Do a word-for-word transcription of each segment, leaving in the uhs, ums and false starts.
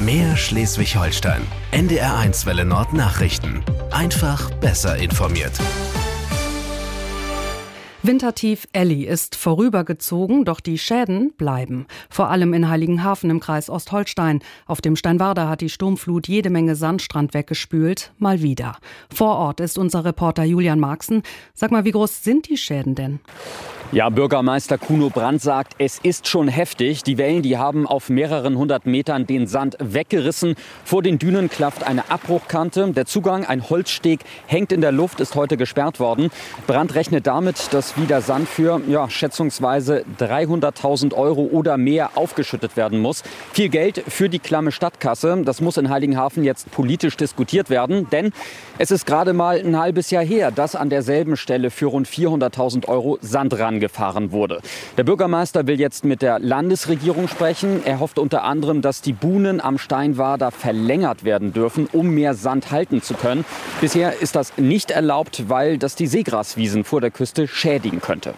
Mehr Schleswig-Holstein. N D R eins Welle Nord Nachrichten. Einfach besser informiert. Wintertief Elli ist vorübergezogen, doch die Schäden bleiben. Vor allem in Heiligenhafen im Kreis Ostholstein. Auf dem Steinwarder hat die Sturmflut jede Menge Sandstrand weggespült. Mal wieder. Vor Ort ist unser Reporter Julian Marxen. Sag mal, wie groß sind die Schäden denn? Ja, Bürgermeister Kuno Brandt sagt, es ist schon heftig. Die Wellen, die haben auf mehreren hundert Metern den Sand weggerissen. Vor den Dünen klafft eine Abbruchkante. Der Zugang, ein Holzsteg, hängt in der Luft, ist heute gesperrt worden. Brandt rechnet damit, dass wieder Sand für ja, schätzungsweise dreihunderttausend Euro oder mehr aufgeschüttet werden muss. Viel Geld für die klamme Stadtkasse. Das muss in Heiligenhafen jetzt politisch diskutiert werden. Denn es ist gerade mal ein halbes Jahr her, dass an derselben Stelle für rund vierhunderttausend Euro Sand rangefahren wurde. Der Bürgermeister will jetzt mit der Landesregierung sprechen. Er hofft unter anderem, dass die Buhnen am Steinwarder verlängert werden dürfen, um mehr Sand halten zu können. Bisher ist das nicht erlaubt, weil das die Seegraswiesen vor der Küste schädigen könnte.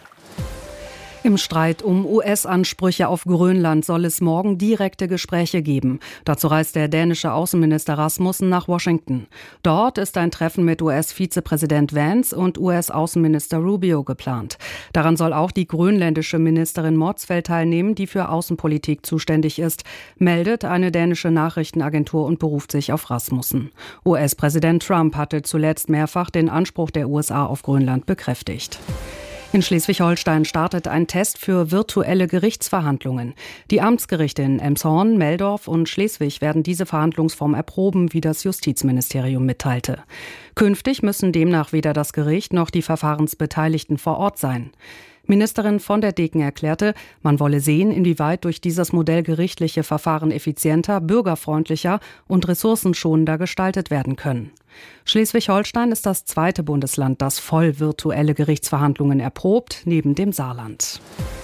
Im Streit um U S-Ansprüche auf Grönland soll es morgen direkte Gespräche geben. Dazu reist der dänische Außenminister Rasmussen nach Washington. Dort ist ein Treffen mit U S-Vizepräsident Vance und U S-Außenminister Rubio geplant. Daran soll auch die grönländische Ministerin Motzfeldt teilnehmen, die für Außenpolitik zuständig ist, meldet eine dänische Nachrichtenagentur und beruft sich auf Rasmussen. U S-Präsident Trump hatte zuletzt mehrfach den Anspruch der U S A auf Grönland bekräftigt. In Schleswig-Holstein startet ein Test für virtuelle Gerichtsverhandlungen. Die Amtsgerichte in Elmshorn, Meldorf und Schleswig werden diese Verhandlungsform erproben, wie das Justizministerium mitteilte. Künftig müssen demnach weder das Gericht noch die Verfahrensbeteiligten vor Ort sein. Ministerin von der Degen erklärte, man wolle sehen, inwieweit durch dieses Modell gerichtliche Verfahren effizienter, bürgerfreundlicher und ressourcenschonender gestaltet werden können. Schleswig-Holstein ist das zweite Bundesland, das voll virtuelle Gerichtsverhandlungen erprobt, neben dem Saarland.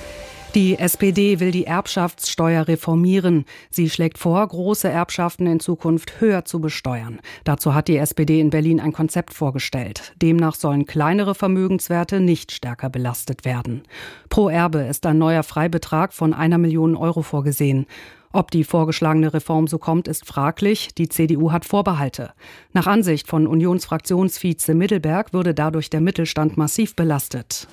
Die S P D will die Erbschaftssteuer reformieren. Sie schlägt vor, große Erbschaften in Zukunft höher zu besteuern. Dazu hat die S P D in Berlin ein Konzept vorgestellt. Demnach sollen kleinere Vermögenswerte nicht stärker belastet werden. Pro Erbe ist ein neuer Freibetrag von einer Million Euro vorgesehen. Ob die vorgeschlagene Reform so kommt, ist fraglich. Die C D U hat Vorbehalte. Nach Ansicht von Unionsfraktionsvize Middelberg würde dadurch der Mittelstand massiv belastet.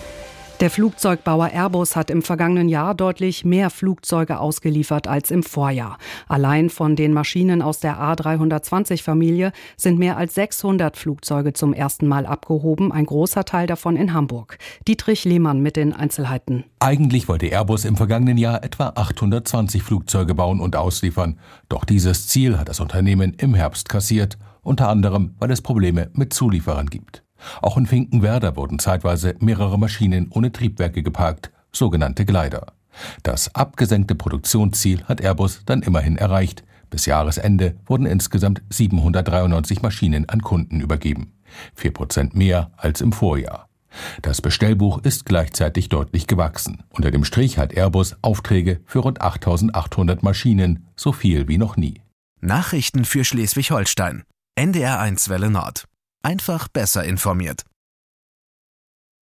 Der Flugzeugbauer Airbus hat im vergangenen Jahr deutlich mehr Flugzeuge ausgeliefert als im Vorjahr. Allein von den Maschinen aus der A dreihundertzwanzig-Familie sind mehr als sechshundert Flugzeuge zum ersten Mal abgehoben, ein großer Teil davon in Hamburg. Dietrich Lehmann mit den Einzelheiten. Eigentlich wollte Airbus im vergangenen Jahr etwa achthundertzwanzig Flugzeuge bauen und ausliefern. Doch dieses Ziel hat das Unternehmen im Herbst kassiert, unter anderem, weil es Probleme mit Zulieferern gibt. Auch in Finkenwerder wurden zeitweise mehrere Maschinen ohne Triebwerke geparkt, sogenannte Gleiter. Das abgesenkte Produktionsziel hat Airbus dann immerhin erreicht. Bis Jahresende wurden insgesamt siebenhundertdreiundneunzig Maschinen an Kunden übergeben. Vier Prozent mehr als im Vorjahr. Das Bestellbuch ist gleichzeitig deutlich gewachsen. Unter dem Strich hat Airbus Aufträge für rund achttausendachthundert Maschinen, so viel wie noch nie. Nachrichten für Schleswig-Holstein. N D R eins Welle Nord. Einfach besser informiert.